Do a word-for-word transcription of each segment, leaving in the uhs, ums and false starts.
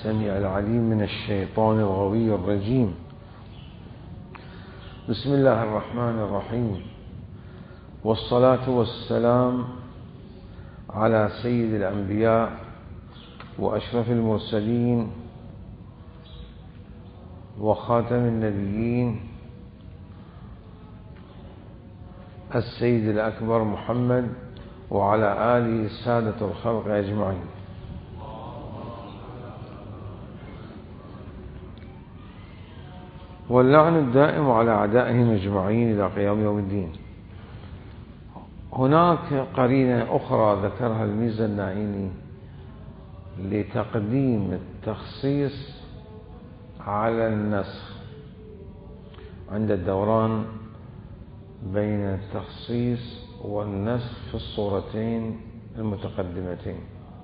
السميع العليم من الشيطان الغوي الرجيم. بسم الله الرحمن الرحيم، والصلاة والسلام على سيد الأنبياء وأشرف المرسلين وخاتم النبيين السيد الأكبر محمد وعلى آله السادة الخلق أجمعين. واللعن الدائم على أعدائهم أجمعين إلى قيام يوم الدين. هناك قرينة أخرى ذكرها الميزة النعيني لتقديم التخصيص على النسخ عند الدوران بين التخصيص والنسخ في الصورتين المتقدمتين.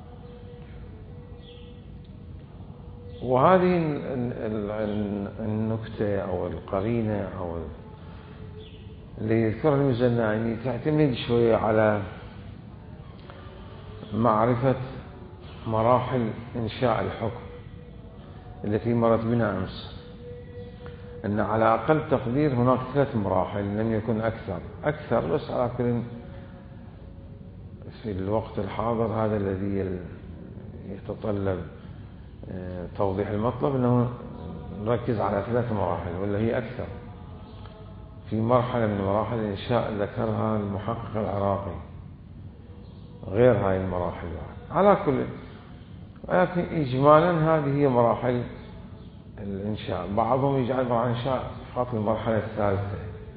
وهذه النكتة أو القرينة أو اللي يذكرها الميزة النعيني تعتمد شوية على معرفة مراحل إنشاء الحكم التي مرت بنا أمس، أن على أقل تقدير هناك ثلاث مراحل لم يكن أكثر أكثر بس على كل في الوقت الحاضر هذا الذي يتطلب توضيح المطلب أنه نركز على ثلاث مراحل ولا هي أكثر. في مرحلة من مراحل الإنشاء ذكرها المحقق العراقي غير هاي المراحل على كل، ولكن إجمالا هذه هي مراحل الإنشاء. بعضهم يجعل مراحل الإنشاء فقط المرحلة الثالثة،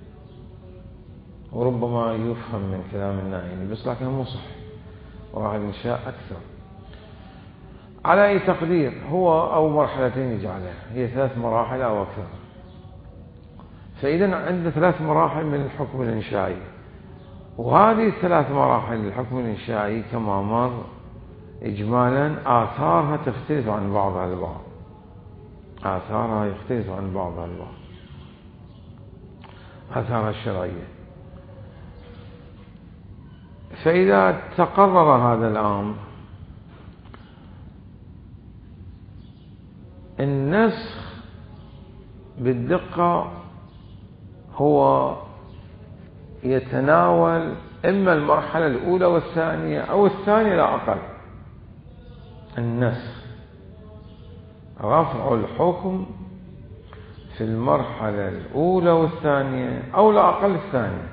وربما يفهم من كلام النائين بس لكن مو صح، مراحل الإنشاء أكثر على أي تقدير هو أو مرحلتين يجعلها هي ثلاث مراحل أو أكثر. فإذا عندنا ثلاث مراحل من الحكم الإنشائي، وهذه الثلاث مراحل الحكم الإنشائي كما مر إجمالا آثارها تختلف عن بعضها البعض، آثارها يختلف عن بعضها البعض، آثارها الشرعية. فإذا تقرر هذا الأمر النسخ بالدقة هو يتناول إما المرحلة الأولى والثانية أو الثانية لا أقل. النسخ رفع الحكم في المرحلة الأولى والثانية أو لا أقل الثانية.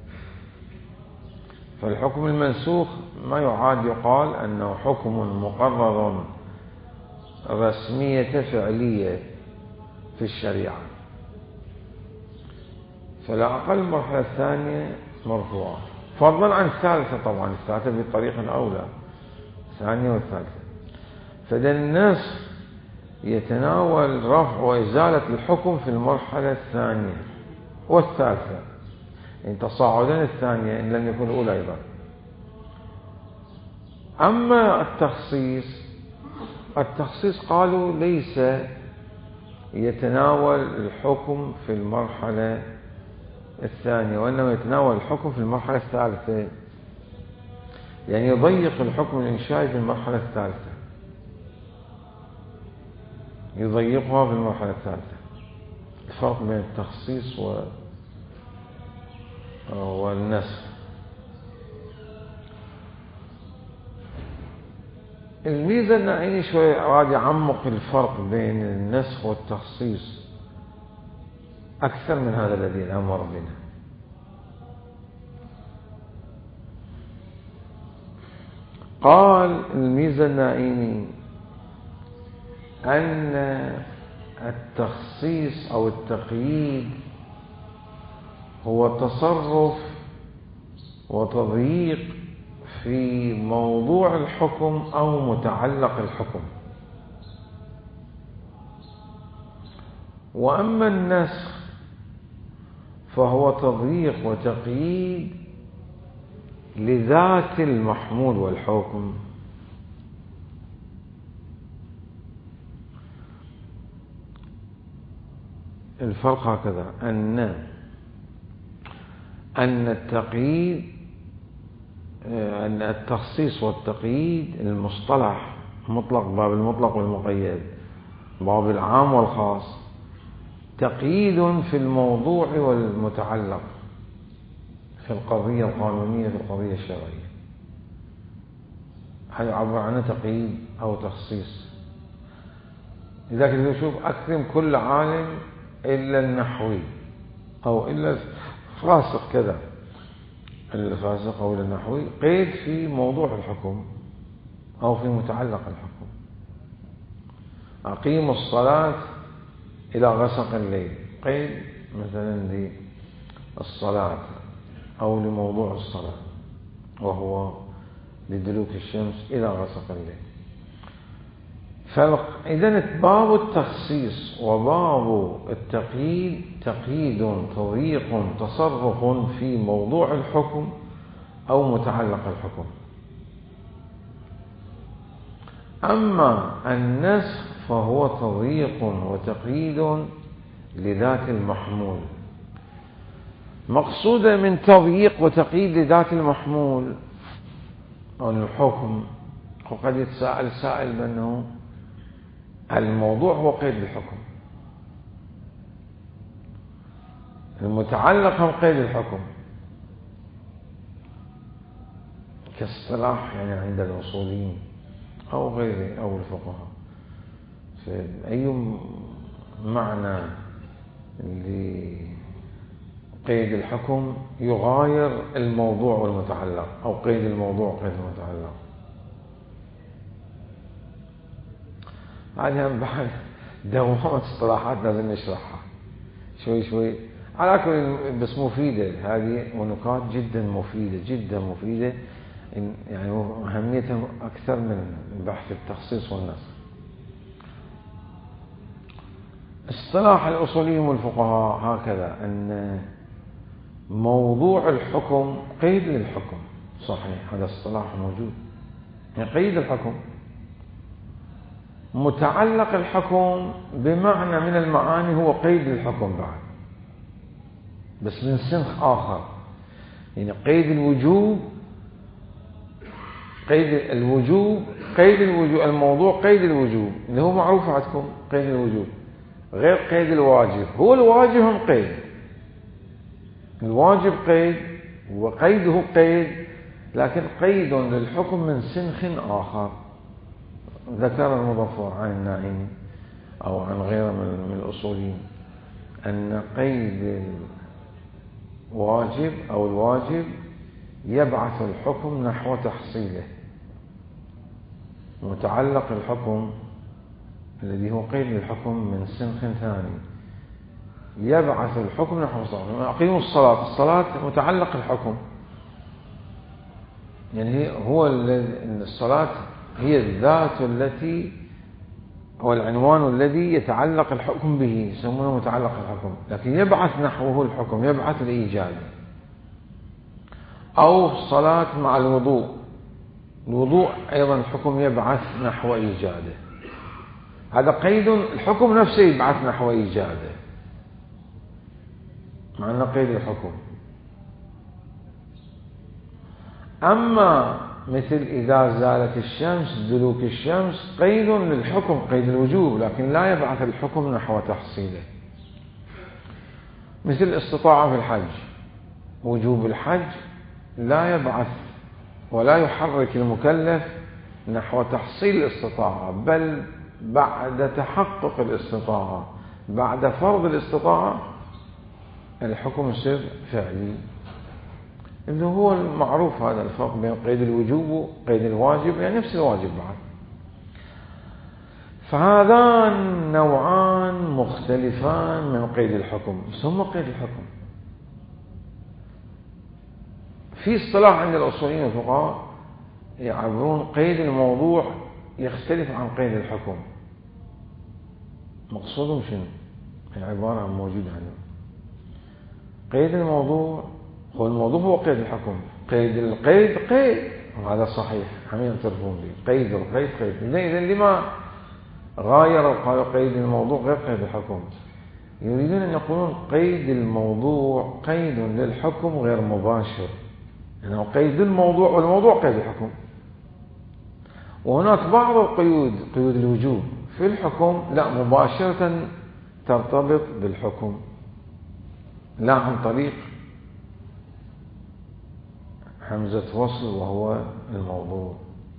فالحكم المنسوخ ما يعاد يقال أنه حكم مقرر رسمية فعلية في الشريعة، فلا أقل المرحلة الثانية مرفوعة، فضلا عن الثالثة. طبعا الثالثة بطريقة أولى، الثانية والثالثة. فإذا النسخ يتناول رفع وإزالة الحكم في المرحلة الثانية والثالثة، يعني تصاعدا الثانية إن لم يكن الأولى أيضا. أما التخصيص التخصيص قالوا ليس يتناول الحكم في المرحلة الثانية وإنما يتناول الحكم في المرحلة الثالثة، يعني يضيق الحكم الإنشائي في المرحلة الثالثة، يضيقها في المرحلة الثالثة. الفرق بين التخصيص و... والنسخ. الميزة النعيني شوي أراد يعمق الفرق بين النسخ والتخصيص أكثر من هذا الذي الآن مر بنا. قال الميزة النعيني أن التخصيص أو التقييد هو تصرف وتضييق في موضوع الحكم أو متعلق الحكم، وأما النسخ فهو تضييق وتقييد لذات المحمول والحكم. الفرق هكذا، أن أن التقييد أن التخصيص والتقييد المصطلح مطلق، باب المطلق والمقيد، باب العام والخاص، تقييد في الموضوع والمتعلق في القضية القانونية في القضية الشرعية، هذا يعبر عنه تقييد أو تخصيص. لذلك نشوف أكرم كل عالم إلا النحوي أو إلا الفاسق كذا، الفاسق أو إلا النحوي، قيد في موضوع الحكم أو في متعلق الحكم. أقيموا الصلاة إلى غسق الليل، قيد مثلا للصلاة أو لموضوع الصلاة وهو لدلوك الشمس إلى غسق الليل. فإذن باب التخصيص وباب التقييد تقييد تضييق تصرف في موضوع الحكم أو متعلق الحكم. أما النسخ فهو تضييق وتقييد لذات المحمول. مقصود من تضييق وتقييد لذات المحمول أو الحكم، وقد يتساءل سائل بأنه الموضوع هو قيد الحكم، المتعلق هم قيد الحكم كاصطلاح يعني عند الأصوليين أو غيره أو الفقهاء. أي معنى لقيد الحكم يغاير الموضوع والمتعلق، أو قيد الموضوع قيد المتعلق. هذه بعد دوامات اصطلاحات لازم نشرحها شوي شوي على كل، بس مفيدة هذه، ونقاط جدا مفيدة جدا مفيدة، يعني أهميتها أكثر من بحث التخصيص والنسخ. اصطلاح الأصوليين والفقهاء هكذا، أن موضوع الحكم قيد للحكم، صحيح هذا اصطلاح موجود، يعني قيد الحكم. متعلق الحكم بمعنى من المعاني هو قيد الحكم بعد، بس من سنخ آخر، يعني قيد الوجوب، قيد الوجوب قيد الوجوب الموضوع قيد الوجوب اللي هو معروف عندكم، قيد الوجوب غير قيد الواجب. هو الواجب هم قيد، الواجب قيد وقيده قيد، لكن قيد للحكم من سنخ آخر. ذكر المظفر عن النائمي أو عن غيره من الأصولين أن قيد الواجب أو الواجب يبعث الحكم نحو تحصيله، متعلق الحكم الذي هو قيد الحكم من سنخ ثاني يبعث الحكم نحو تحصيله. أقيموا الصلاة، الصلاة متعلق الحكم، يعني هو الصلاة هي الذات التي هو العنوان الذي يتعلق الحكم به، يسمونه متعلق الحكم، لكن يبعث نحوه الحكم، يبعث الإيجاد. أو الصلاة مع الوضوء، الوضوء أيضا الحكم يبعث نحو إيجاده، هذا قيد الحكم نفسه يبعث نحو إيجاده، مع أنه قيد الحكم. أما مثل إذا زالت الشمس، دلوك الشمس، قيد للحكم قيد الوجوب، لكن لا يبعث الحكم نحو تحصيله. مثل الاستطاعة في الحج، وجوب الحج لا يبعث ولا يحرك المكلف نحو تحصيل الاستطاعة، بل بعد تحقق الاستطاعة، بعد فرض الاستطاعة الحكم يصير فعلي. إنه هو المعروف هذا الفرق بين قيد الوجوب وقيد الواجب، يعني نفس الواجب بعد. فهذان نوعان مختلفان من قيد الحكم، ثم قيد الحكم. في اصطلاح عند الأصوليين والفقهاء يعبرون قيد الموضوع يختلف عن قيد الحكم. مقصودهم شنو؟ العبارة موجودة عندهم. قيد الموضوع هو الموضوع هو قيد الحكم، قيد القيد قيد، وهذا صحيح هم يعترفون به، قيد القيد قيد. إذا لما غايروا قالوا قيد الموضوع غير قيد الحكم؟ يريدون أن يقولون قيد الموضوع قيد للحكم غير مباشر، يعني قيد الموضوع والموضوع قيد الحكم، وهناك بعض القيود، قيود الوجوب في الحكم لا مباشرة ترتبط بالحكم، لا عن طريق همزة وصل وهو الموضوع.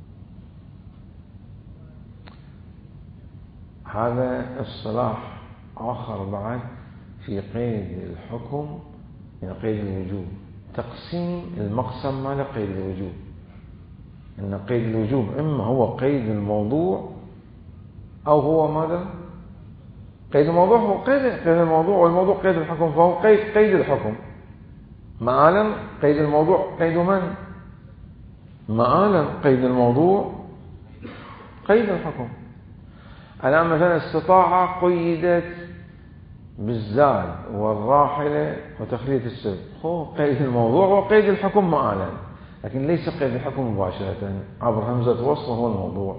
هذا اصطلاح آخر بعد في قيد الحكم، يعني قيد الوجوب، تقسيم المقسم مال قيد الوجوب. إن قيد الوجوب إما هو قيد الموضوع أو هو ماذا؟ قيد الموضوع هو قيد قيد الموضوع، والموضوع قيد الحكم، فهو قيد قيد الحكم. مآلا قيد الموضوع قيد من؟ مآلا قيد الموضوع قيد الحكم. الآن مثلا استطاعة قيدت بالزاد والراحلة وتخلية السبب، هو قيد الموضوع وقيد الحكم مآلا، لكن ليس قيد الحكم مباشرة عبر همزة وصل هو الموضوع.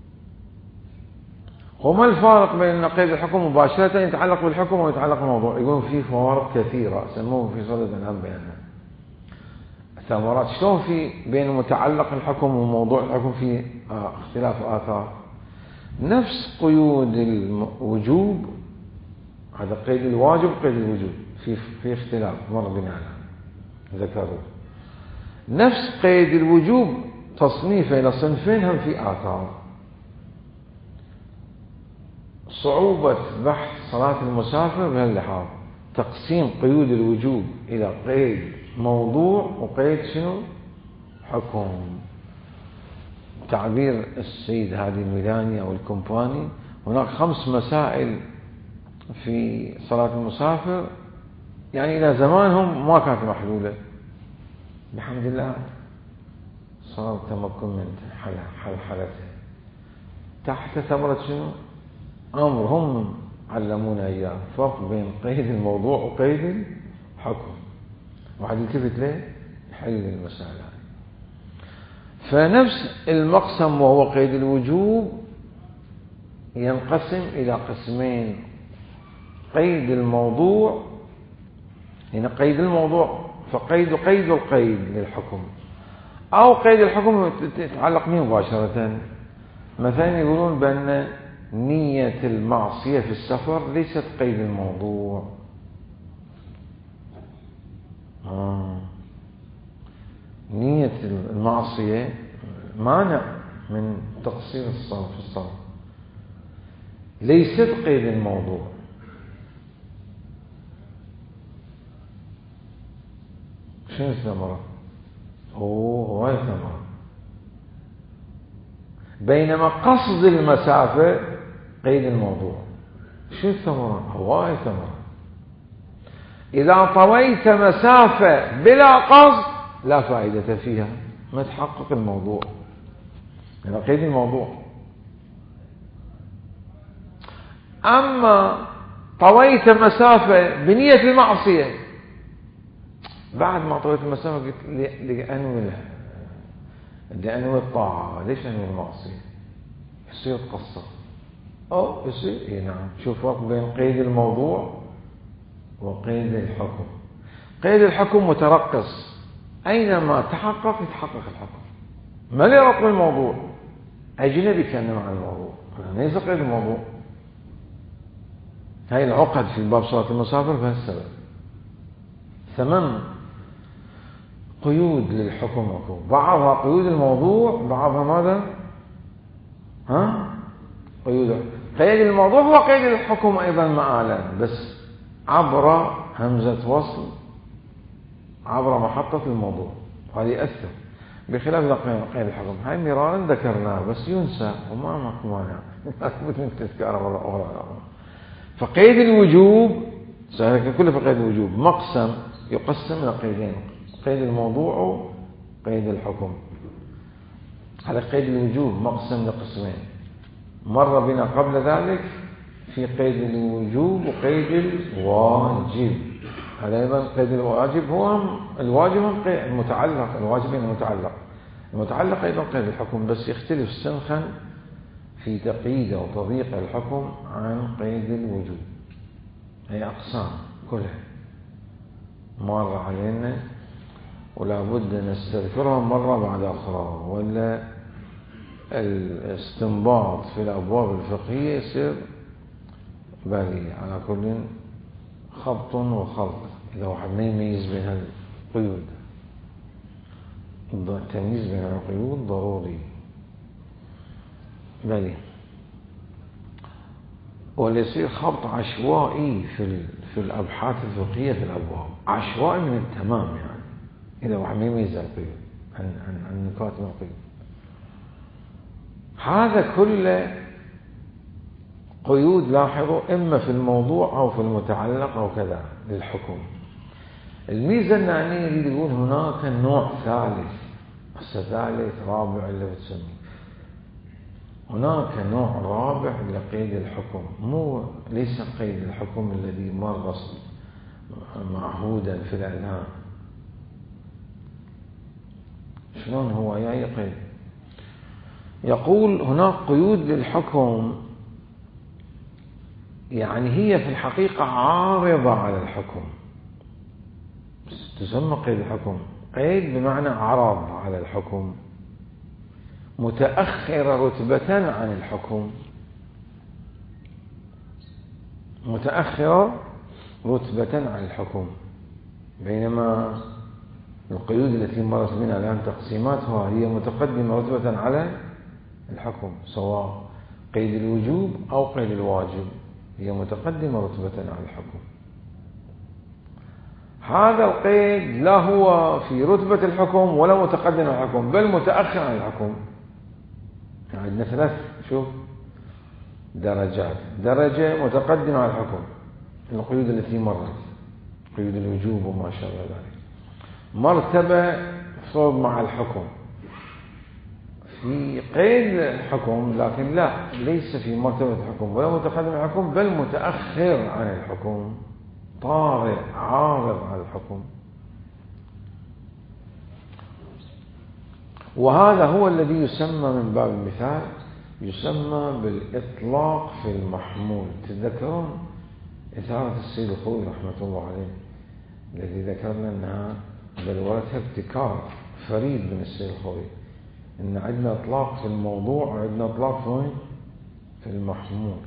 وما الفارق بين أن قيد الحكم مباشرة يتعلق بالحكم ويتعلق بالموضوع؟ يقولون فيه فوارق كثيرة سموه في صدد الأنام بيانها ثمرات. شلون في بين متعلق الحكم وموضوع الحكم في آه اختلاف آثار؟ نفس قيود الوجوب، هذا قيد الواجب قيد الوجوب في في اختلاف مر بنا ذكروا. نفس قيد الوجوب تصنيفه إلى صنفين هم في آثار. صعوبة بحث صلاة المسافر بهاللحاظ، تقسيم قيود الوجوب إلى قيد موضوع وقيد شنو؟ حكم. تعبير السيد هادي الميلاني أو الكومباني، هناك خمس مسائل في صلاة المسافر يعني إلى زمانهم ما كانت محلولة، بحمد الله صار التمكن من حلحلتها تحت ثمرة شنو؟ أمر هم علمونا إياه، فرق بين قيد الموضوع وقيد الحكم. واحد يلتفت ليه يحل المسألة. فنفس المقسم وهو قيد الوجوب ينقسم إلى قسمين: قيد الموضوع، هنا قيد الموضوع فقيد قيد القيد للحكم، أو قيد الحكم يتعلق به مباشرة. مثلا يقولون بأن نية المعصية في السفر ليست قيد الموضوع. آه. نية المعصية مانع من تقصير الصلاة في الصلاة، ليست قيد الموضوع. شنو الثمرة؟ أوه هواي ثمرة. بينما قصد المسافة قيد الموضوع. شو الثمرة؟ هواي ثمرة. إذا طويت مسافة بلا قصد لا فائدة فيها، ما تحقق الموضوع، يعني قيد الموضوع. أما طويت مسافة بنية المعصية، بعد ما طويت المسافة قلت لأنوي لها، لأنوي الطاعة، ليش أنوي المعصية؟ يصير تقصر أو يصير إيه نعم. شوف فرق بين قيد الموضوع وقيد الحكم. قيد الحكم مترقص، أينما تحقق يتحقق الحكم، ما لي ربط الموضوع، أجنبي كان مع الموضوع، ليس قيد الموضوع. هاي العقد في باب صلاة المسافر بهالسبب. ثمان قيود للحكم وكو. بعضها قيود الموضوع، بعضها ماذا؟ ها؟ قيود قيد الموضوع هو قيد الحكم أيضا مآلا، بس عبر همزة وصل، عبر محطة الموضوع، هذا يأثر بخلاف قيد الحكم. هاي مرارا ذكرناه بس ينسى وما ماكو مانع لابد من تذكاره مرة أخرى. فقيد الوجوب كله في قيد الوجوب مقسم يقسم إلى قيدين: قيد الموضوع وقيد الحكم. على قيد الوجوب مقسم لقسمين مر بنا قبل ذلك في قيد الوجوب وقيد الواجب. هذا أيضا قيد الواجب هو الواجب المتعلق، الواجب المتعلق، المتعلق أيضا قيد الحكم، بس يختلف سنخا في تقييد أو تضييق الحكم عن قيد الوجوب. هي أقسام كلها مر علينا ولا بد نستذكرها مرة بعد أخرى، ولا الاستنباط في الأبواب الفقهية يصير بالي. على كل خبط وخلط، إذا واحد ما يميز بين القيود، التمييز بين القيود ضروري بالي. ولا يصير خبط عشوائي في في الأبحاث الفقهية في الأبواب، عشوائي من التمام يعني، إذا واحد ما يميز القيود عن عن عن نقاط من القيود. هذا كله قيود، لاحظوا، إما في الموضوع أو في المتعلق أو كذا للحكم. الميزة النعنية يريد يقول هناك نوع ثالث، هسه ثالث رابع اللي بتسميه، هناك نوع رابع لقيد الحكم، مو ليس قيد الحكم الذي مر معهودا في الإعلام. شلون هو جاي قيد؟ يقول هناك قيود للحكم، يعني هي في الحقيقة عارضة على الحكم، تسمى قيد الحكم. قيد بمعنى عرض على الحكم، متأخرة رتبة عن الحكم، متأخرة رتبة عن الحكم. بينما القيود التي مرت منها الآن تقسيماتها هي متقدمة رتبة على الحكم، سواء قيد الوجوب أو قيد الواجب، هي متقدمة رتبة على الحكم. هذا القيد لا هو في رتبة الحكم ولا متقدم على الحكم، بل متأخر عن الحكم. يعني عندنا ثلاث شوف درجات. درجة متقدمة على الحكم، القيود التي مرت، قيود الوجوب وما شابه ذلك. مرتبة صوب مع الحكم، في قيد الحكم، لكن لا، ليس في مرتبة الحكم ولا متقدم على الحكم، بل متأخر عن الحكم، طارئ عارض على الحكم. وهذا هو الذي يسمى من باب المثال يسمى بالإطلاق في المحمول. تتذكرون إثارة السيد الخوئي رحمة الله عليه الذي ذكرنا أنها بلورتها ابتكار فريد من السيد الخوئي، إن عندنا إطلاق في الموضوع وعندنا إطلاق في في المحمول.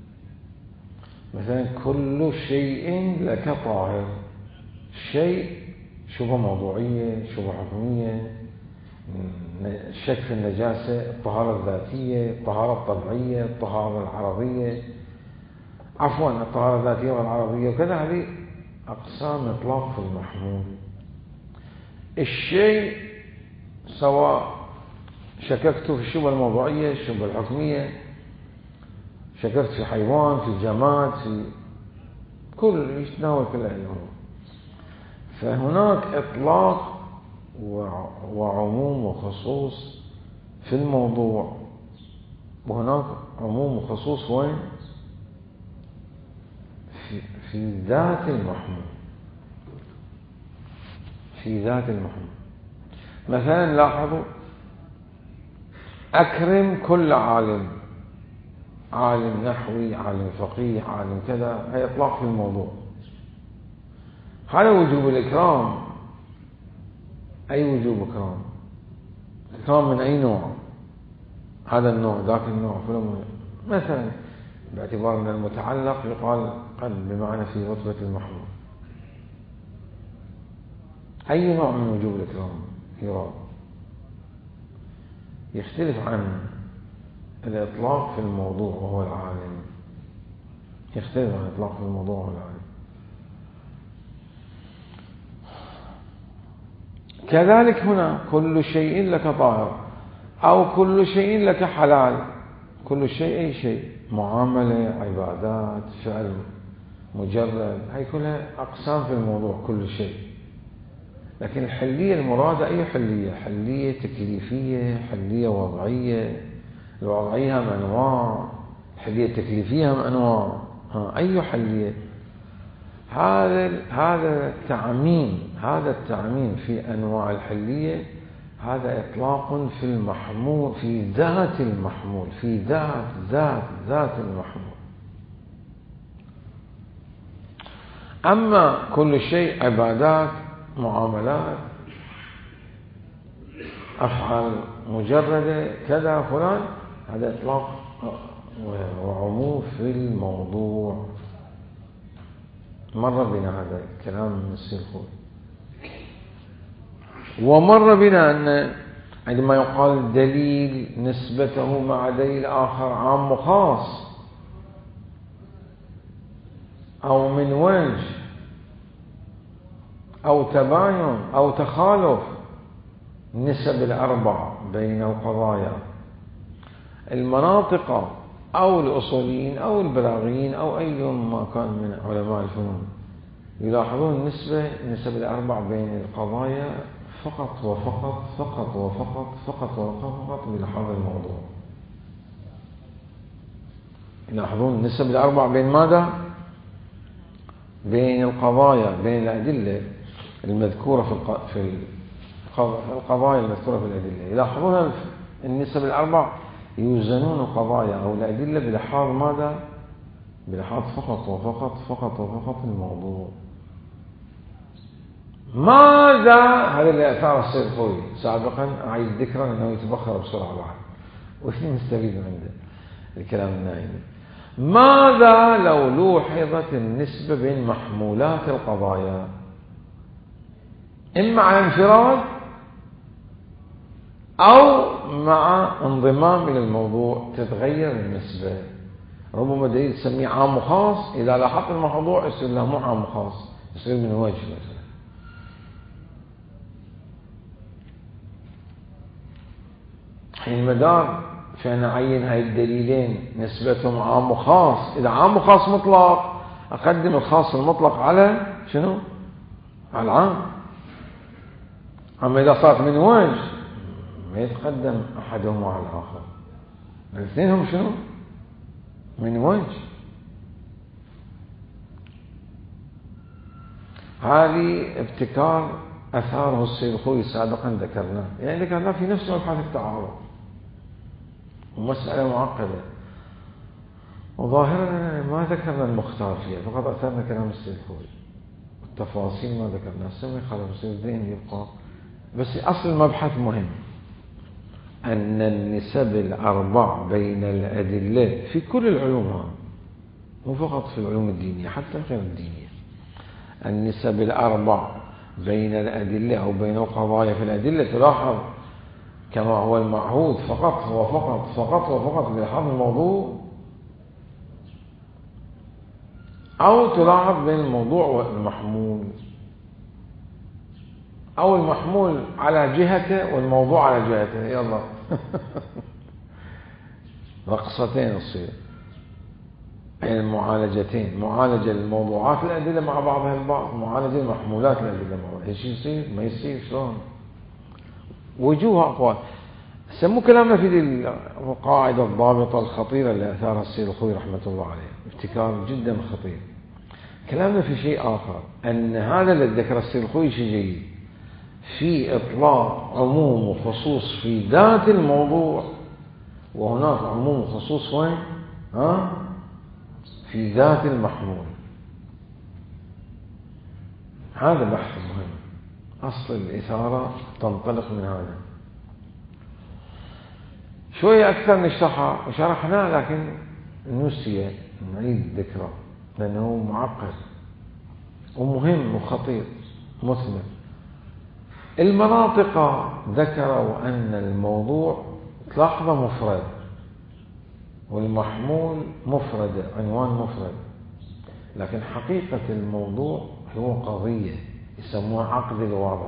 مثلا كل شيء لك طاهر، شيء شبه موضوعية شبه حكمية، شك في النجاسة، الطهارة الذاتية، الطهارة الطبيعية، الطهارة العرضية، عفوا الطهارة الذاتية والعرضية وكذا، هذه أقسام إطلاق في المحمول. الشيء سواء شككت في الشبهة الموضوعية، الشبهة الحكمية، شككت في حيوان، في جماد، في كل يتناول كل الأمور. فهناك إطلاق وعموم وخصوص في الموضوع، وهناك عموم وخصوص وين؟ في, في ذات المحمول، في ذات المحمول. مثلا لاحظوا أكرم كل عالم، عالم نحوي، عالم فقيه، عالم كذا، هي إطلاق في الموضوع. هذا وجوب الإكرام. أي وجوب إكرام؟ إكرام من أي نوع؟ هذا النوع، ذاك النوع، مثلا باعتبار أن المتعلق يقال قد بمعنى في رتبة المحمول. أي نوع من وجوب الإكرام يراد؟ يختلف عن الإطلاق في الموضوع وهو العالم، يختلف عن الإطلاق في الموضوع وهو العالم. كذلك هنا كل شيء لك طاهر، أو كل شيء لك حلال. كل شيء أي شيء، معاملة، عبادات، فعل مجرد، هاي كلها أقسام في الموضوع كل شيء. لكن الحلية المرادة أي حلية؟ حلية تكليفية، حلية وضعية. الوضعية هم أنواع، الحلية التكليفية هم أنواع. ها أي حلية؟ هذا هذا التعميم، هذا التعميم في أنواع الحلية، هذا إطلاق في المحمول، في ذات المحمول، في ذات ذات ذات المحمول. أما كل شيء عبادات، معاملات، أفعل مجردة كذا فلان، هذا إطلاق وعموم في الموضوع. مر بنا هذا الكلام من السلخوي. ومر بنا أن عندما يقال دليل نسبته مع دليل آخر عام وخاص أو من وجه أو تباين أو تخالف، النسب الأربع بين القضايا، المناطق أو الأصوليين أو البلاغيين أو أي ما كان من علماء الفنون يلاحظون النسبة النسب الأربع بين القضايا فقط وفقط فقط وفقط فقط وفقط بلحاظ الموضوع. يلاحظون النسب الأربع بين ماذا؟ بين القضايا، بين الأدلة المذكورة في القضايا المذكورة في الأدلة. يلاحظون النسب الأربع يوزنون القضايا أو الأدلة بلحاظ ماذا؟ بلحاظ فقط وفقط فقط وفقط الموضوع. ماذا؟ هذا اللي أثار السلخوي سابقا، أعيد ذكرا أنه يتبخر بسرعة بعد وش نستفيد من عنده الكلام النائم. ماذا لو لوحظت النسبة بين محمولات القضايا إما على انفراد أو مع انضمام إلى الموضوع تتغير النسبة؟ ربما دليل تسميه عام وخاص، إذا لاحظت الموضوع يصير له مو عام وخاص، يصير من وجه مثلا. المدار في أن أعين هاي الدليلين نسبتهم عام وخاص. إذا عام وخاص مطلق أقدم الخاص المطلق على شنو؟ على العام. أما إذا صارت من وجه ما يتقدم أحدهم على الآخر، الاثنين هم شنو؟ من وجه. هذه ابتكار أثاره السلخوي سابقا ذكرناه، يعني ذكرناه في نفس مبحث التعارض، ومسألة معقدة وظاهرا ما ذكرنا المختار فيها، فقط أثرنا كلام السلخوي والتفاصيل ما ذكرنا. سمي خلف الدين يبقى، بس أصل المبحث مهم، أن النسب الأربع بين الأدلة في كل العلوم، مو فقط في العلوم الدينية حتى غير الدينية، النسب الأربع بين الأدلة أو بين القضايا في الأدلة تلاحظ كما هو المعهود فقط وفقط فقط وفقط بلحاظ الموضوع، أو تلاحظ بين الموضوع والمحمول، أو المحمول على جهته والموضوع على جهته. يلا رقصتين تصير بين المعالجتين، معالجة الموضوعات الأدلة مع بعضها البعض، معالجة المحمولات الأدلة مع بعضها. ايش يصير؟ ما يصير. شلون؟ وجوه أقوال. سموا كلامنا في القاعدة الضابطة الخطيرة اللي أثارها السلخوي رحمة الله عليه، ابتكار جدا خطير. كلامنا في شيء آخر، أن هذا اللي ذكر السلخوي شيء جيد في إطلاق عموم وخصوص في ذات الموضوع، وهناك عموم وخصوص وين؟ ها؟ في ذات المحمول. هذا بحث مهم، أصل الإثارة تنطلق من هذا. شوية أكثر نشرحها وشرحناه لكن نسي نعيد ذكره لأنه معقد ومهم وخطير مثمر. المناطق ذكروا أن الموضوع تلاحظه مفرد والمحمول مفرد، عنوان مفرد، لكن حقيقة الموضوع هو قضية يسموها عقد الوضع،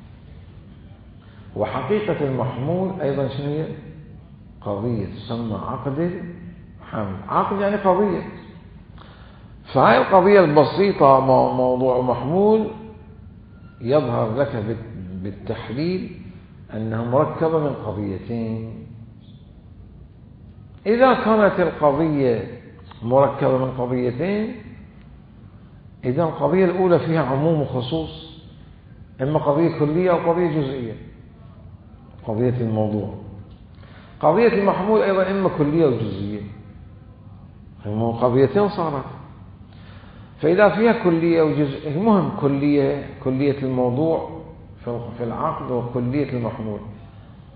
وحقيقة المحمول أيضا شنو هي؟ قضية تسمى عقد الحمل. عقد يعني قضية. فهاي القضية البسيطة موضوع محمول يظهر لك بالتحليل أنها مركبة من قضيتين. إذا كانت القضية مركبة من قضيتين، إذا القضية الأولى فيها عموم وخصوص، إما قضية كلية أو قضية جزئية، قضية الموضوع. قضية المحمول أيضا إما كلية وجزئية، هم قضيتين صارت. فإذا فيها كلية وجزئية، المهم كلية كلية الموضوع في العقد وكلية المحمول.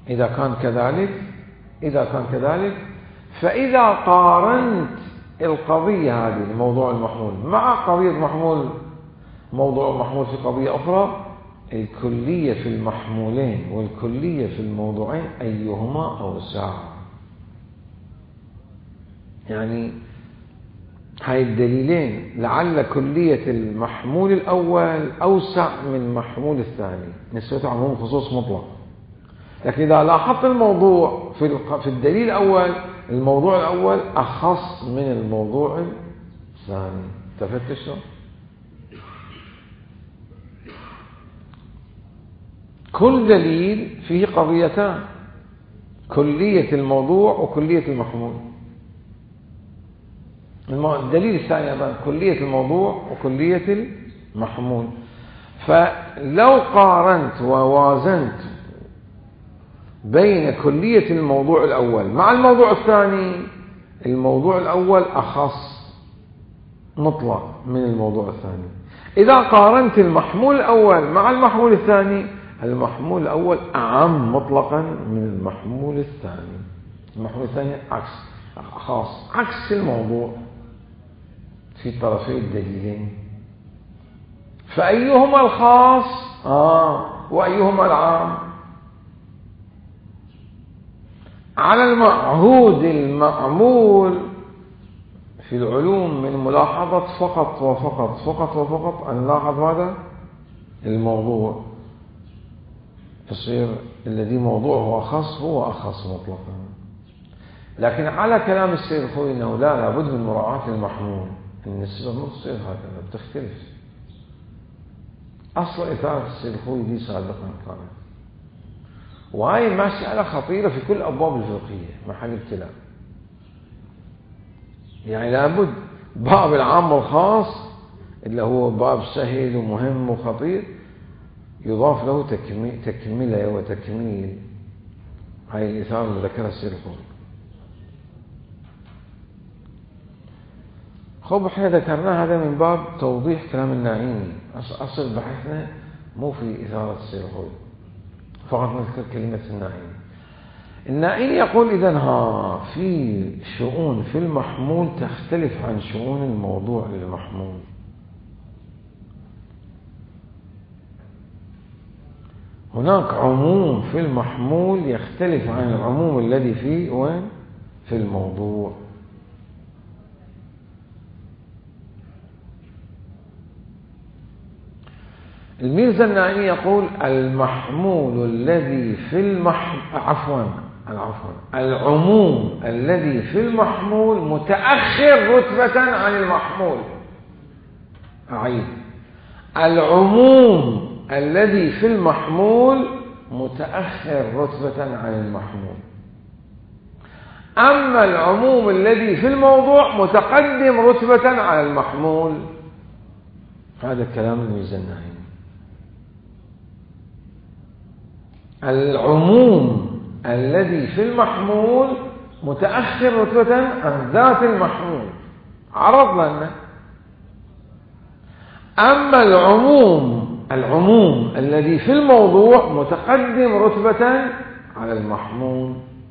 إذا كان كذلك إذا كان كذلك فإذا قارنت القضية هذه موضوع المحمول مع قضية محمول موضوع المحمول في قضية أخرى، الكلية في المحمولين والكلية في الموضوعين أيهما أوسع. يعني هاي الدليلين لعل كلية المحمول الأول أوسع من محمول الثاني نسبة عموم خصوص مطلق. لكن إذا لاحظت الموضوع في الدليل الأول، الموضوع الأول أخص من الموضوع الثاني. تفتشوا كل دليل فيه قضيتان، كلية الموضوع وكلية المحمول. الدليل الثاني أيضا كلية الموضوع وكلية المحمول. فلو قارنت ووازنت بين كلية الموضوع الأول مع الموضوع الثاني، الموضوع الأول أخص مطلق من الموضوع الثاني. إذا قارنت المحمول الأول مع المحمول الثاني، المحمول الأول أعم مطلقا من المحمول الثاني. المحمول الثاني عكس خاص عكس الموضوع في طرفي الدليلين. فأيهما الخاص آه وأيهما العام؟ على المعهود المعمول في العلوم من ملاحظة فقط وفقط فقط وفقط أن نلاحظ ماذا؟ الموضوع. يصير الذي موضوعه أخص هو أخص مطلقا. لكن على كلام السيد الخوئي أنه لا لابد من مراعاة المحمول، النسبة ما تصير هكذا، بتختلف. أصل إثارة السيد الخوئي دي سابقا كانت، وهي مسألة خطيرة في كل أبواب الفقهية، محل ابتلاء. يعني لابد باب العام والخاص اللي هو باب سهل ومهم وخطير يضاف له تكملة وتكميل. هاي الإثارة اللي ذكرها السيد الخوئي. خب احنا ذكرنا هذا من باب توضيح كلام الناعيني. أصل بحثنا مو في إثارة السيد الخوئي، فقط نذكر كلمة الناعيني. الناعيني يقول إذن ها في شؤون في المحمول تختلف عن شؤون الموضوع للمحمول. هناك عموم في المحمول يختلف عن العموم الذي فيه وين؟ في الموضوع. الميرزا الناعيني يقول المحمول الذي في المحمول عفوا العفو العموم الذي في المحمول متأخر رتبة عن المحمول. أعيد: العموم الذي في المحمول متأخر رتبة عن المحمول، أما العموم الذي في الموضوع متقدم رتبة على المحمول. هذا كلام الميرزا الناعيني. العموم الذي في المحمول متأخر رتبة عن ذات المحمول، عرض لنا. أما العموم العموم الذي في الموضوع متقدم رتبة على المحمول.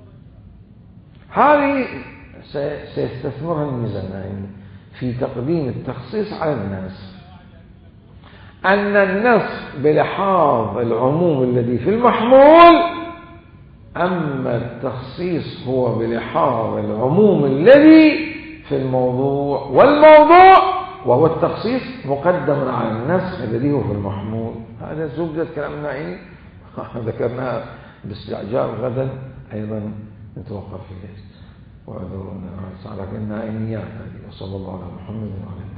هذه سيستثمرها الميرزا الناعيني في تقديم التخصيص على الناس، أن النص بلحاظ العموم الذي في المحمول، أما التخصيص هو بلحاظ العموم الذي في الموضوع، والموضوع وهو التخصيص مقدم على النص الذي هو في المحمول. هذا زبدة كلام الناعيني ذكرناها باستعجال، غدا أيضا نتوقف فيه. وأعذرونا على الناعينيات هذه. وصلى الله على محمد وعلى